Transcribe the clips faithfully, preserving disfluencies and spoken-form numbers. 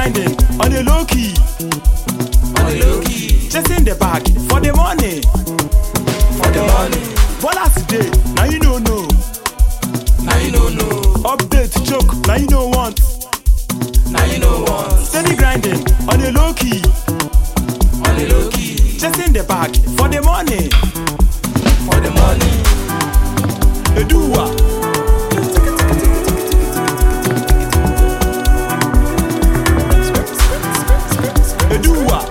grinding on the low key, on the low key, chasing the bag for the money, for the money. Ballers today, now you don't know. Now you don't know. Update choke, now you don't want. Now you don't want. Steady grinding on the low key, on the low key, chasing the bag for the money, for the money. Edua. Edua.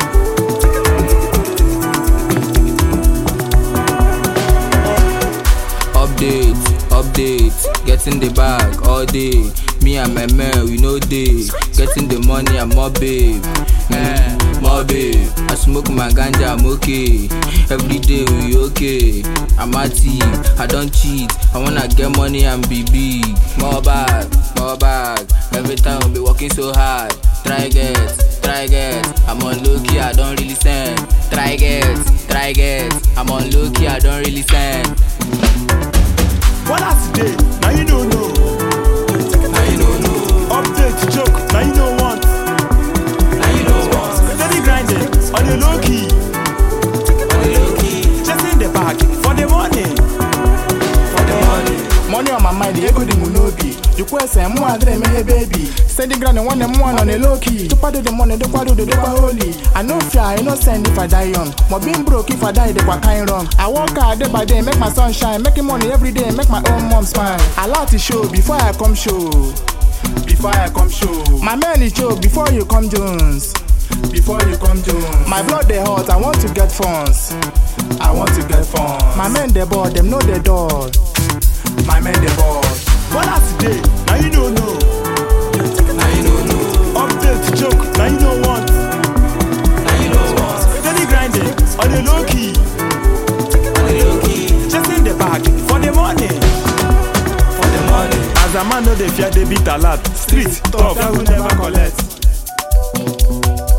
Update, update, getting the bag all day. Me and my man, we know day. Getting the money, I'm more babe. Mm, more babe. I smoke my ganja, I'm okay. Every day we okay. I'm active, I don't cheat. I wanna get money and be big. More bag, more bag. Every time we be working so hard. Try get, try get. I'm on low key, I don't really send. Try get, try get. I'm on low key, I don't really send. Ballers today, now you don't know. Now you don't know. Update choke, now you don't want. Now you don't want. Steady grinding on the low key, on the low key, chasing the bag for the money, for the money. Money on my mind, the ego the munobi. You question more than me, hey baby. Steady grinding one and one on the low key. To pado the money, the pado the dopa holy. I know fear, I know send if I die young. My being broke if I die, the kwa kind wrong. I work hard day by day, make my sun shine. Making money every day, make my own mom smile. I like to show before I come show. Before I come show. My man is choke before you come Jones. Before you come Jones. My blood they hot, I want to get funds. I want to get funds. My men they bored, them know they door. My men they bored. Ballers today, now you don't know. Now you don't know. Update choke, now you don't want. Now you don't want. Steady grinding on the low key, on the low key, chasing the bag for the money, for the money. as a man know they fear they beat a lot. Street talk, I will never collect.